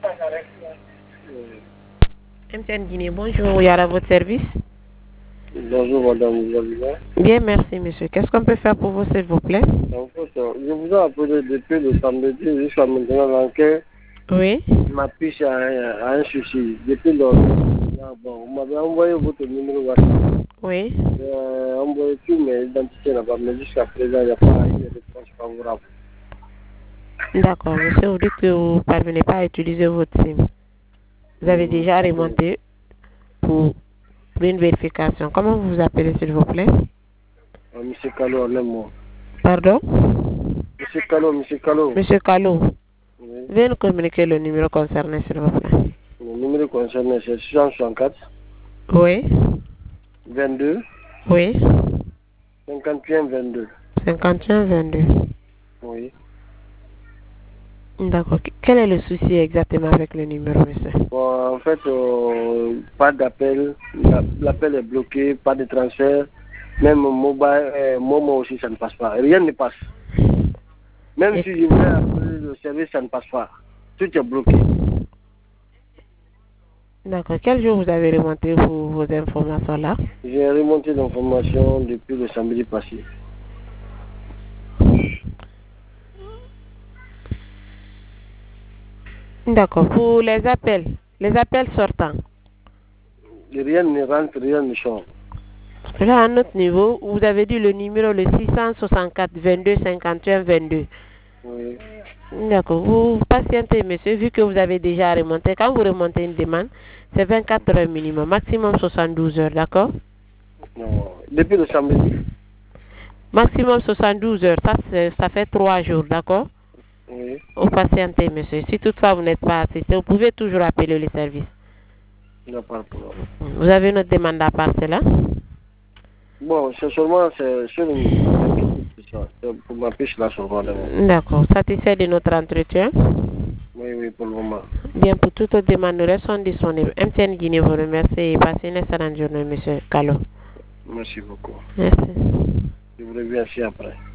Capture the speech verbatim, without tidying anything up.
M T N Guinée, bonjour, il y a à votre service. Bonjour madame, vous allez bien? Bien, merci monsieur. Qu'est-ce qu'on peut faire pour vous, s'il vous plaît? En fait, je vous ai appelé depuis le samedi jusqu'à maintenant l'enquête. Oui. Ma fiche a, a un souci. Depuis lors, bon, vous m'avez envoyé votre numéro WhatsApp. Oui. J'ai envoyé tous mes identités là-bas, mais jusqu'à présent, il n'y a pas eu de réponse favorable. D'accord, monsieur, vous dites que vous ne parvenez pas à utiliser votre SIM. Vous avez déjà remonté pour, pour une vérification. Comment vous vous appelez, s'il vous plaît? Monsieur Calo, en un mot. Pardon? Monsieur Calo, Monsieur Calo. Monsieur Calo. Oui. Veuillez nous communiquer le numéro concerné, s'il vous plaît. Le numéro concerné, c'est six cent soixante-quatre. Oui. vingt-deux. Oui. cinquante et un vingt-deux. cinquante et un vingt-deux. Oui. D'accord. Quel est le souci exactement avec le numéro, monsieur? Bon, en fait, euh, pas d'appel. L'appel est bloqué, pas de transfert. Même mobile, euh, Momo aussi, ça ne passe pas. Rien ne passe. Même et si je voulais appeler le service, ça ne passe pas. Tout est bloqué. D'accord. Quel jour vous avez remonté vos, vos informations là? J'ai remonté l'information depuis le samedi passé. D'accord. Pour les appels, les appels sortants. Rien ne rentre, rien ne sort. Là, à notre niveau, vous avez dit le numéro le six cent soixante-quatre vingt-deux cinquante et un vingt-deux. Oui. D'accord. Vous patientez, monsieur, vu que vous avez déjà remonté. Quand vous remontez une demande, c'est vingt-quatre heures minimum, maximum soixante-douze heures, d'accord? Non. Depuis le samedi. Maximum soixante-douze heures, ça, ça fait trois jours, d'accord? Oui. Vous patientez, monsieur. Si toutefois vous n'êtes pas assisté, vous pouvez toujours appeler le service. Il n'y a pas de problème. Vous avez une autre demande à part cela? Bon, c'est seulement c'est sur une... c'est pour ma fiche là seulement. D'accord. Satisfait de notre entretien? Oui, oui, pour le moment. Bien, pour toute autre demande, nous restons disponibles. M T N Guinée vous remercie et passez une excellente journée, monsieur Calo. Merci beaucoup. Merci. Je vous reviens ici après.